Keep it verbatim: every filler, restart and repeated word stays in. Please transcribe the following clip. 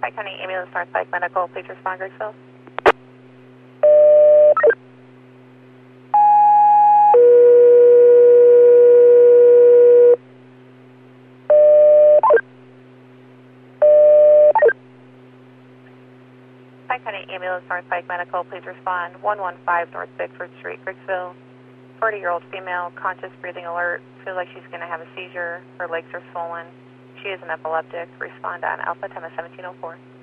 Pike County Ambulance North Pike Medical, please respond, Griggsville. Pike County Ambulance North Pike Medical, please respond. one one five North Bickford Street, Griggsville. forty-year-old female, conscious, breathing alert. Feels like she's going to have a seizure. Her legs are swollen. She is an epileptic. Respond on Alpha Tema seventeen oh four.